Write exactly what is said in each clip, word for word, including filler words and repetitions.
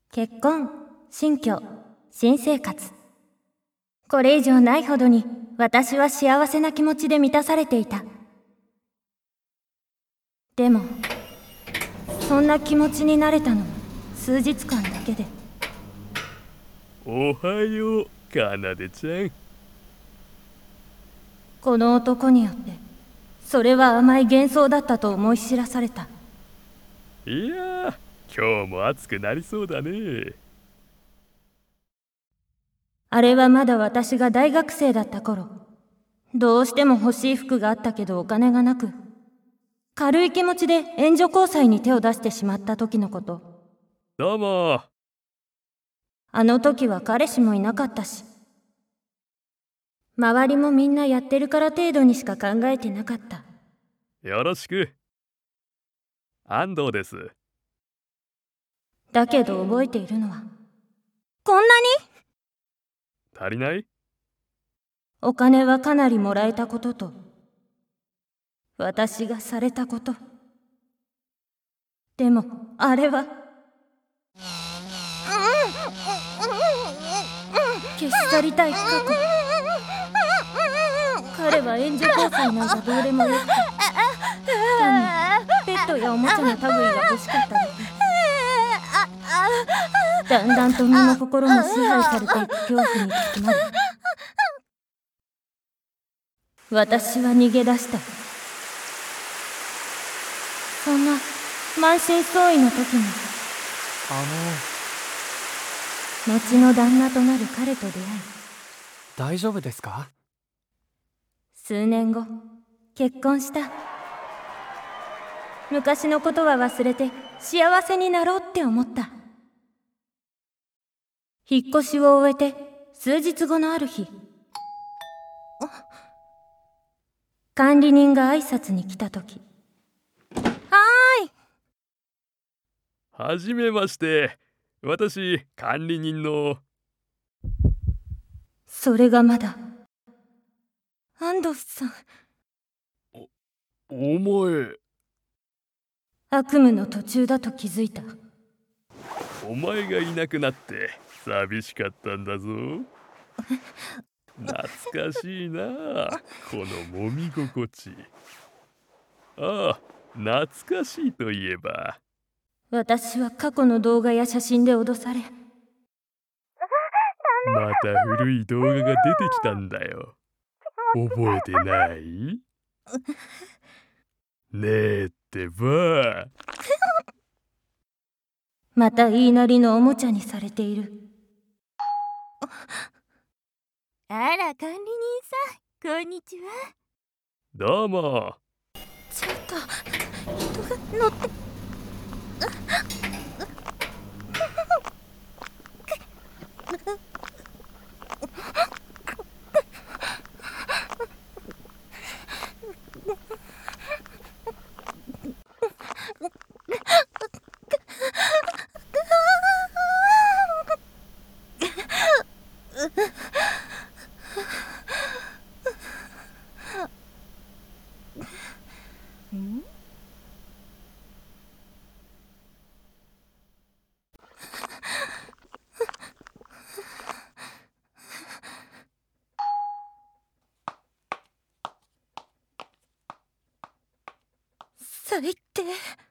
結婚、新居、新生活。これ以上ないほどに私は幸せな気持ちで満たされていた。でも、そんな気持ちになれたのは数日間だけで。 おはよう、かなでちゃん。 この男によってそれは甘い幻想だったと思い知らされた。 いやー、今日も暑くなりそうだね。 あれはまだ私が大学生だった頃、どうしても欲しい服があったけどお金がなく、軽い気持ちで援助交際に手を出してしまった時のこと。 どうも。 あの時は彼氏もいなかったし、周りもみんなやってるから程度にしか考えてなかった。 よろしく。安藤です。 だけど覚えているのは、こんなに足りない？ お金はかなりもらえたことと、私がされたこと。でもあれは消し去りたい過去。彼は援助交際なんかどうでもよくて、単にペットやおもちゃの類が欲しかっただけ。だんだんと身も心も支配されていく恐怖に包まれ、私は逃げ出した。そんな満身創痍の時に、 あ後の旦那となる彼と出会い、 大丈夫ですか？ 数年後結婚した。昔のことは忘れて幸せになろうって思った。引っ越しを終えて数日後のある日、管理人が挨拶に来た時、はーい。 はじめまして。私、管理人の。 それがまだ安藤さん。 お、お前。 悪夢の途中だと気づいた。 お前がいなくなって寂しかったんだぞ。懐かしいな、この揉み心地。ああ、懐かしいといえば、 私は過去の動画や写真で脅され、 また古い動画が出てきたんだよ。覚えてない？ねえってば。 また言いなりのおもちゃにされている。 あら、管理人さん、こんにちは。 どうも。 ちょっと人が乗って。 ん？ 最低。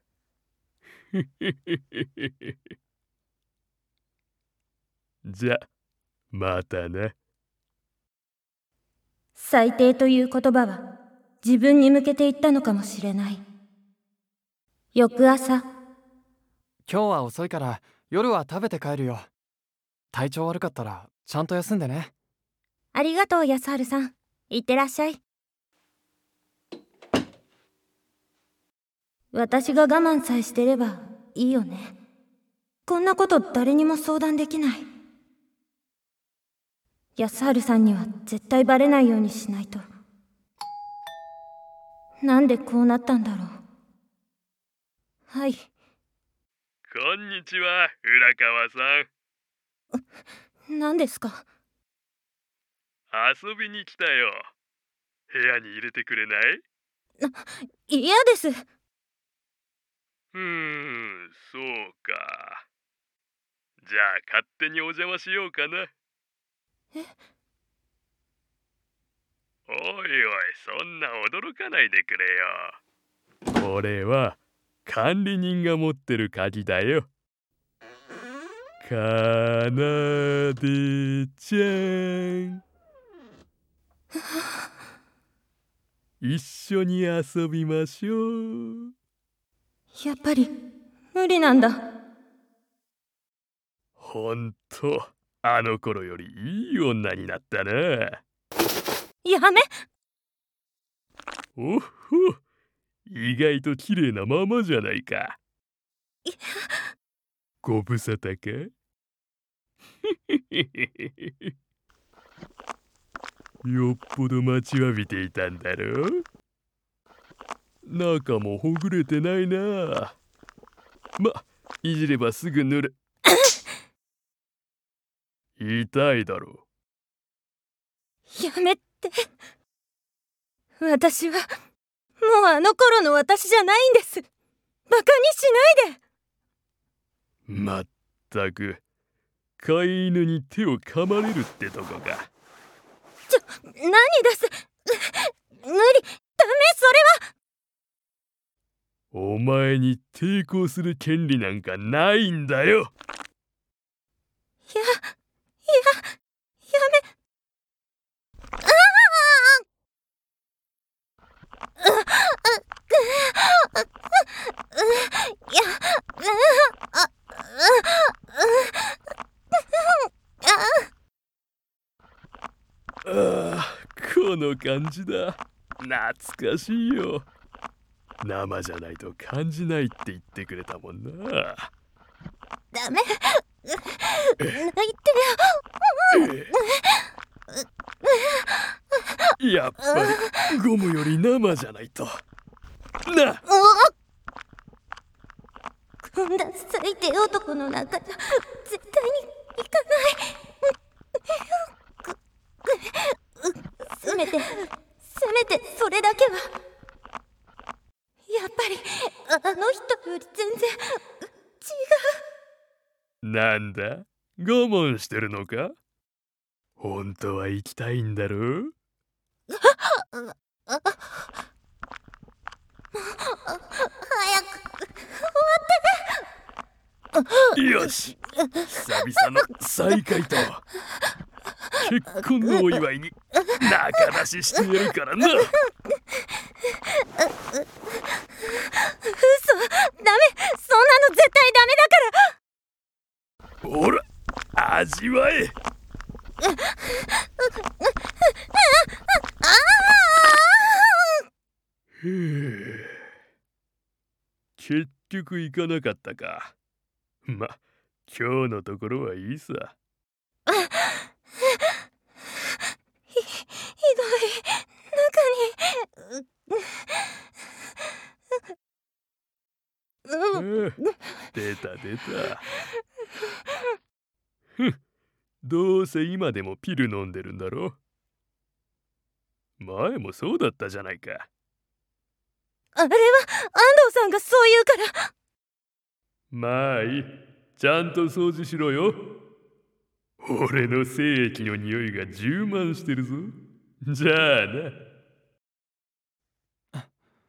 じゃ、またな。 最低という言葉は自分に向けて言ったのかもしれない。翌朝、 今日は遅いから夜は食べて帰るよ。体調悪かったらちゃんと休んでね。 ありがとう安春さん。いってらっしゃい。私が我慢さえしてればいいよね。こんなこと誰にも相談できない。安春さんには絶対バレないようにしないと。なんでこうなったんだろう。はい。 こんにちは、浦川さん。 何ですか？ 遊びに来たよ。部屋に入れてくれない？ 嫌です。 うーん、そうか。 じゃあ勝手にお邪魔しようかな。 え？ おいおい、そんな驚かないでくれよ。これは管理人が持ってる鍵だよ。かなでちゃん。一緒に遊びましょう。 やっぱり無理なんだ。 ほんと、あの頃よりいい女になったな。 やめ。 おっほ、意外と綺麗なままじゃないか。ご無沙汰か。よっぽど待ちわびていたんだろう。中もほぐれてないな。ま、いじればすぐ塗る。痛いだろう。やめて。私はもうあの頃の私じゃないんです。バカにしないで。 まったく、飼い犬に手を噛まれるってとこか。 ちょ、何です無理、ダメ、それは。 お前に抵抗する権利なんかないんだよ。 や、いや、やめ。ああ。いや、 ああ、この感じだ。懐かしいよ。生じゃないと感じないって言ってくれたもんな。 ダメ。泣いてよ。やっぱりゴムより生じゃないとな。 こんな最低男の中じゃ絶対に行かない。せめてせめてそれだけは。やっぱりあの人より全然違う。なんだ、我慢してるのか。本当は行きたいんだろう。 早く終わって。 よし、久々の再会と結婚のお祝いに仲出ししてやるからな。 嘘、ダメ、そんなの絶対ダメだから。 ほら、味わえ。結局行かなかったか。ま、今日のところはいいさ。 ひ、ひどい。中に出た出た。ふん、どうせ今でもピル飲んでるんだろ。前もそうだったじゃないか。 あれは安藤さんがそう言うから。 まあいい、ちゃんと掃除しろよ。俺の精液の匂いが充満してるぞ。じゃあな。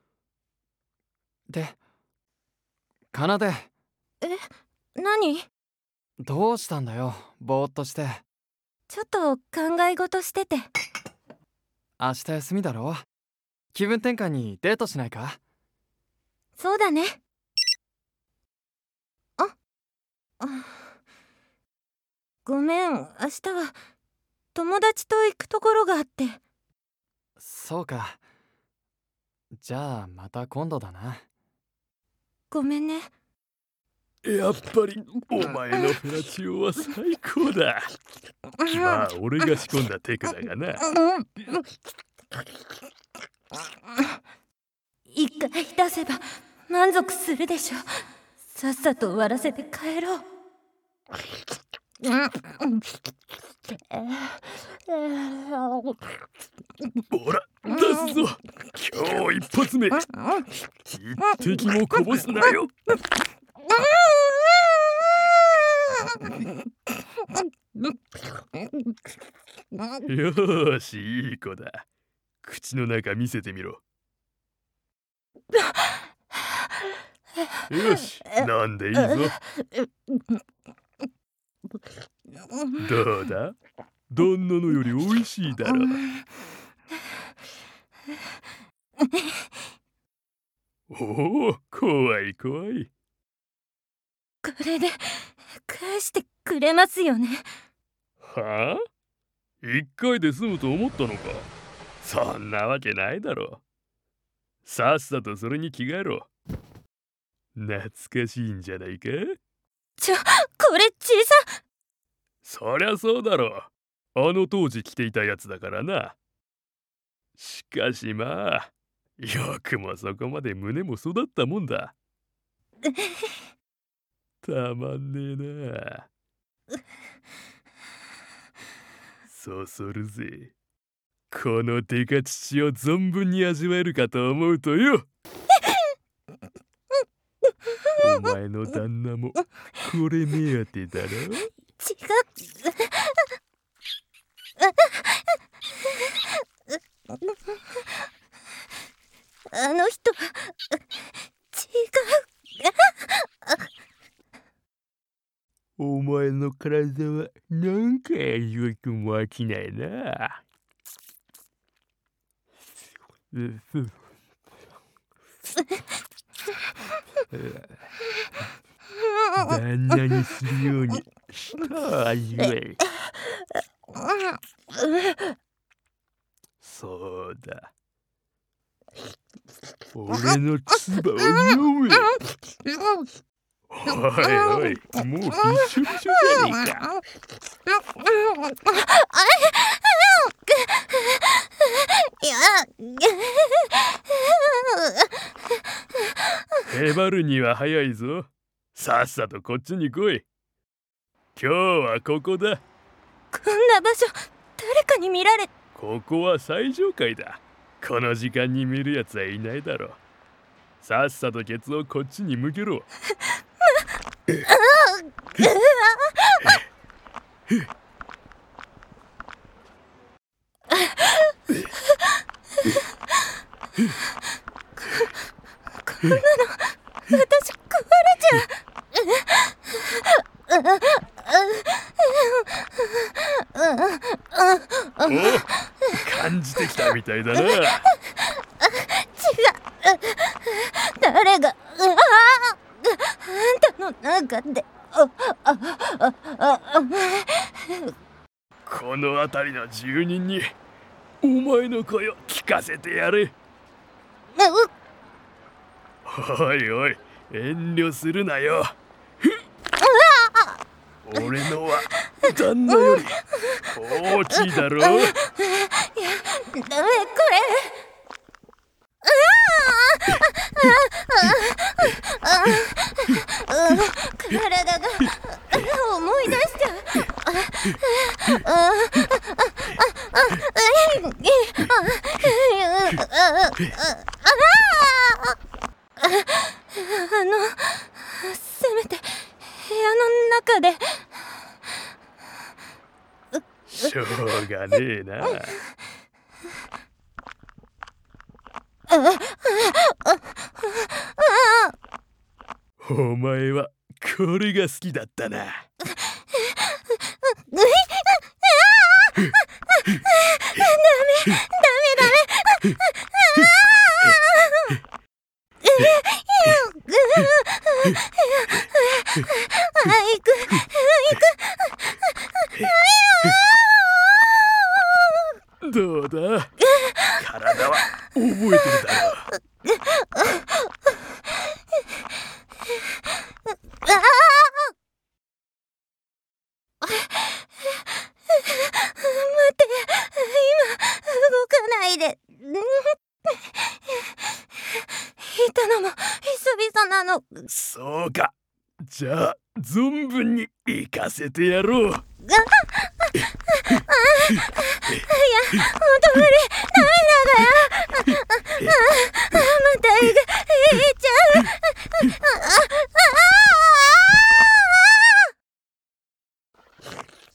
で、かなで。 え、何？ どうしたんだよ、ぼーっとして。 ちょっと考え事してて。 明日休みだろ。気分転換にデートしないか？ そうだね。あ、あ、ごめん、明日は友達と行くところがあって。 そうか。じゃあまた今度だな。 ごめんね。 やっぱりお前のフェラチオは最高だ。まあ俺が仕込んだテクだがな。 一回出せば満足するでしょ。さっさと終わらせて帰ろう。 ほら、出すぞ。今日一発目。一滴もこぼすなよ。 よーし、いい子だ。口の中見せてみろ。よし、飲んでいいぞ。どうだ？旦那のよりおいしいだろう。おお、怖い怖い。 これで返してくれますよね。 はあ？一回で済むと思ったのか？そんなわけないだろう。さっさとそれに着替えろ。懐かしいんじゃないか？ ちょ、これ小さ。 そりゃそうだろう。あの当時着ていたやつだからな。しかしまあ、よくもそこまで胸も育ったもんだ。たまんねえな。そそるぜ。このデカ乳を存分に味わえるかと思うとよ。お前の旦那もこれ目当てだろ。 違う。あの人は違う。 お前の体はなんかよくも飽きないな。旦那にするようにした味わい。そうだ。俺の唾を飲め。おいおい、もうびしょびしょじゃねえか。へばるには早いぞ。さっさとこっちに来い。今日はここだ。 こんな場所、誰かに見られ。 ここは最上階だ。この時間に見るやつはいないだろう。さっさとケツをこっちに向けろ。 こんなの私壊れちゃう。 お、感じてきたみたいだな。違う。 誰があんたの中で。 この辺りの住人にお前の声を聞かせてやれ。おいおい、遠慮するなよ。俺のは旦那より大きいだろ。いや、 ダメこれ。体が思い出しちゃう。あの、せめて部屋の中で。 しょうがねえな。お前はこれが好きだったな。ダメダメダメ。行く行く。どうだ、体は覚えてるだろう。 待って、今動かないで。いたのも久々なの。 そうか、じゃあ存分に行かせてやろう。いや、本当無理、ダメだから。またいっちゃう。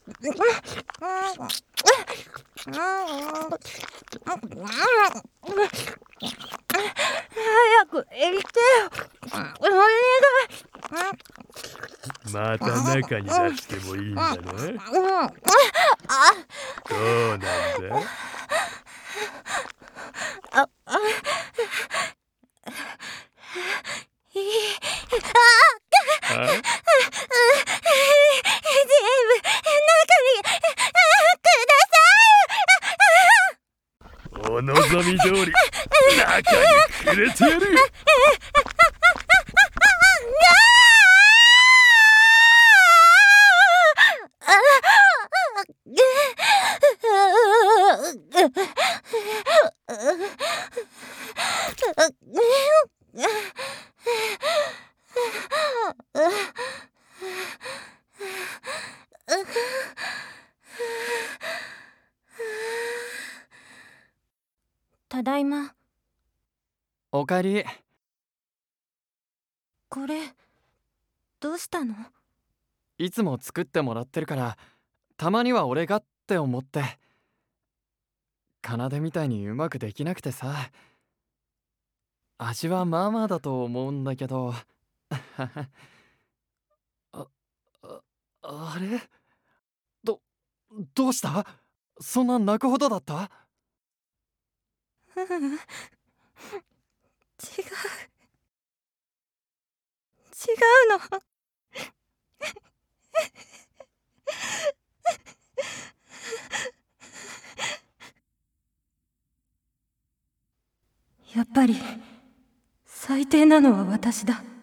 早く行ってよ。お願い。 また中に出してもいいんだな。どうなんだ。 あ、あ、いい。あ、 あ、 全部中にください。 お望み通り中にくれてやる。 ただいま。 おかえり。 これどうしたの？ いつも作ってもらってるからたまには俺がって思って。奏みたいにうまくできなくてさ。味はまあまあだと思うんだけどあ、あ、あれど、どうした？そんな泣くほどだった？ ううん、違う。違うの。やっぱり最低なのは私だ。